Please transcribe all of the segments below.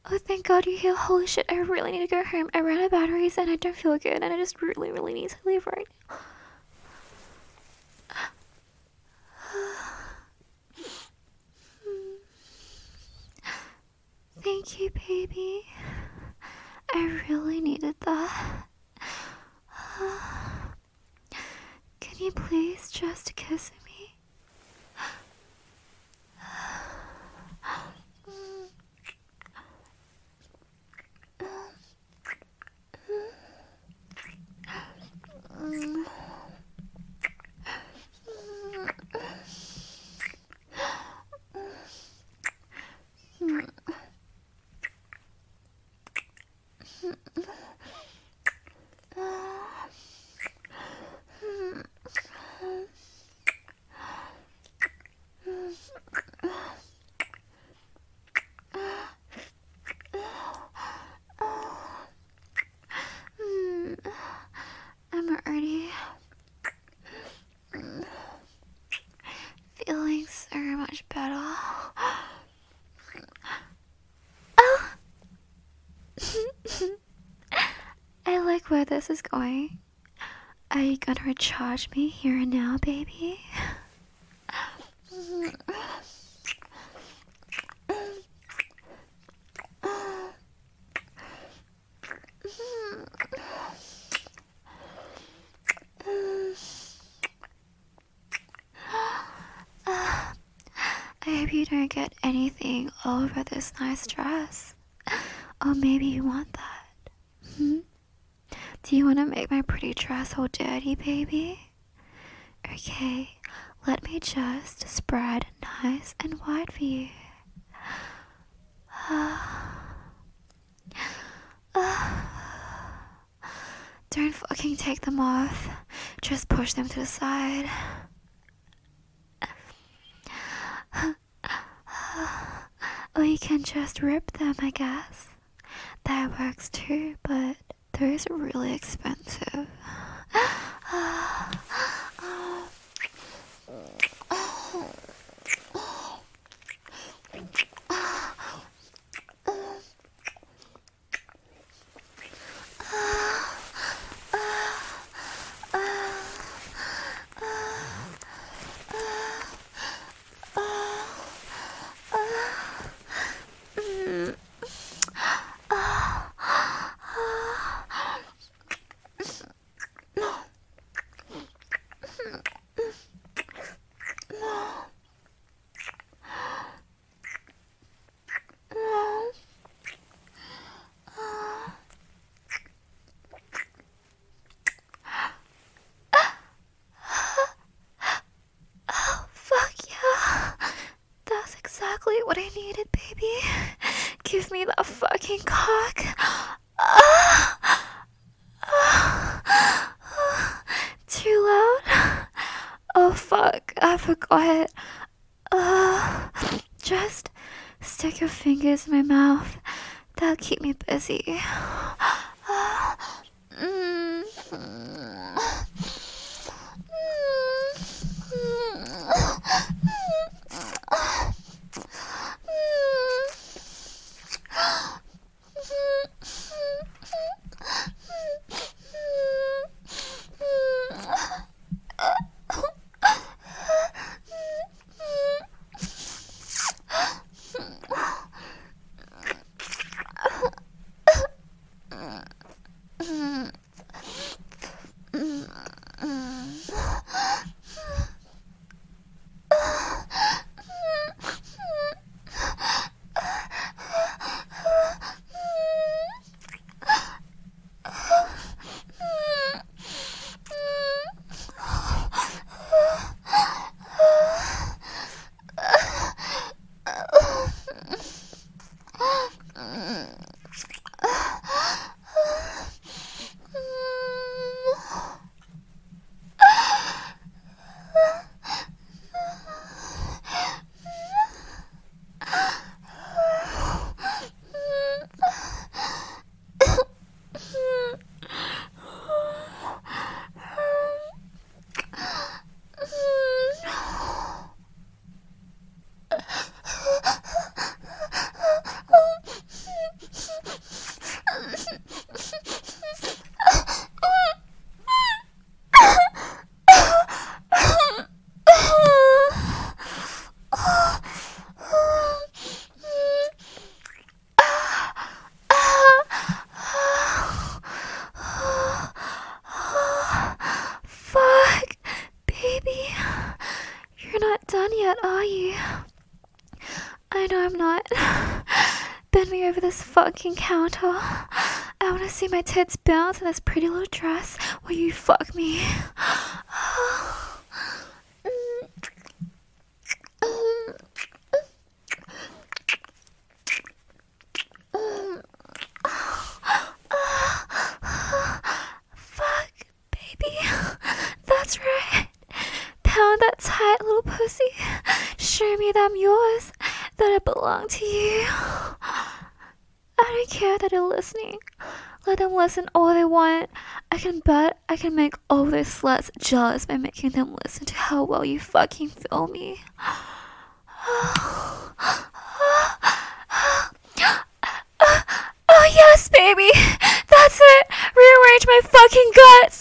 Oh, thank God you're here. Holy shit, I really need to go home. I ran out of batteries and I don't feel good and I just really, really need to leave right now. Thank you, baby. I really needed that. Can you please just kiss me? I'm already feeling so much better. Oh! I like where this is going. Are you gonna recharge me here and now, baby? I hope you don't get anything all over this nice dress. Or maybe you want that. Do you want to make my pretty dress all dirty, baby? Okay, let me just spread nice and white for you. Don't fucking take them off. Just push them to the side. Or you can just rip them, I guess. That works too, but those are really expensive. Exactly what I needed, baby. Give me that fucking cock. Too loud? Oh fuck, I forgot. Just stick your fingers in my mouth. That'll keep me busy. Bend me over this fucking counter. I wanna see my tits bounce in this pretty little dress while you fuck me. Fuck, baby. That's right. Pound that tight little pussy. Show me that I'm yours, that I belong to you. I don't care that they're listening. Let them listen all they want. I can bet I can make all those sluts jealous by making them listen to how well you fucking feel me. Oh yes, baby. That's it. Rearrange my fucking guts.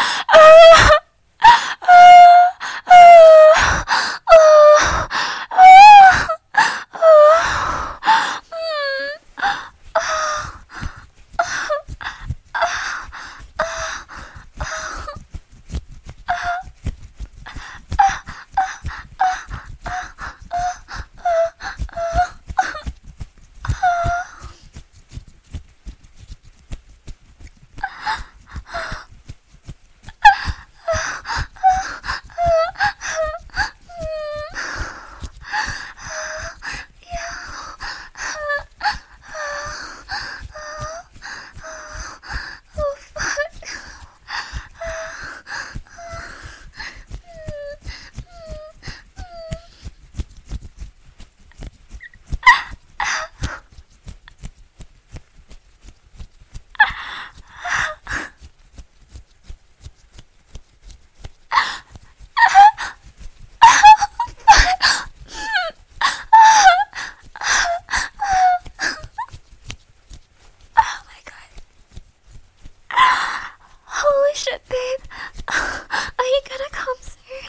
Shit, babe. Are you gonna come soon?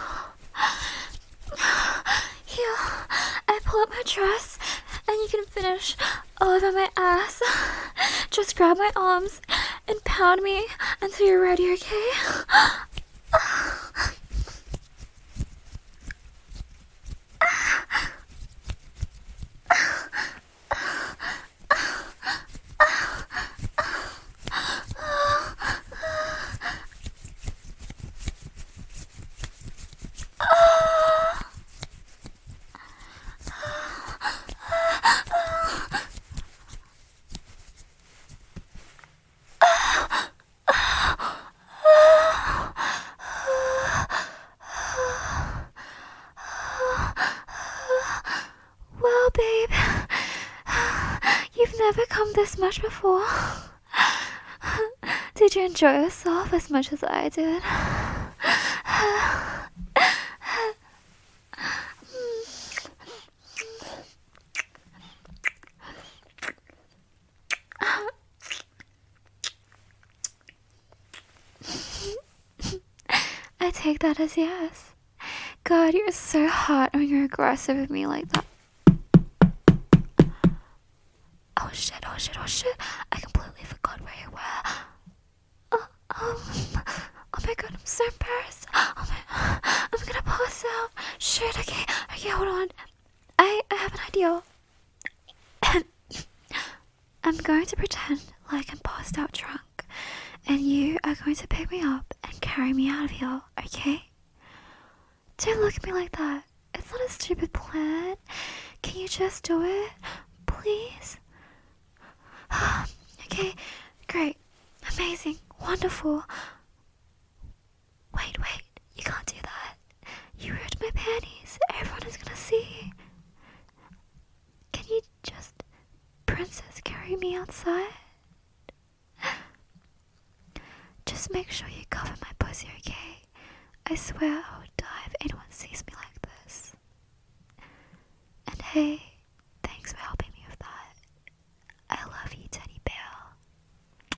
Here, I pull up my dress and you can finish all over my ass. Just grab my arms and pound me until you're ready, okay? Well, babe, you've never come this much before. Did you enjoy yourself as much as I did? I take that as yes. God, you're so hot when you're aggressive with me like that. Oh shit, oh shit, oh shit. I completely forgot where you were. Oh my god, I'm so embarrassed. I'm gonna pass out. Shit, okay, hold on. I have an idea. I'm going to pretend like I'm passed out drunk, and you are going to pick me up and carry me out of here, okay? Don't look at me like that. It's not a stupid plan. Can you just do it? Please? Okay, great, amazing, wonderful. Wait, you can't do that. You ruined my panties. Everyone is gonna see. Can you just, princess, carry me outside? Just make sure you cover my pussy, okay? I swear I would die if anyone sees me like this. And hey,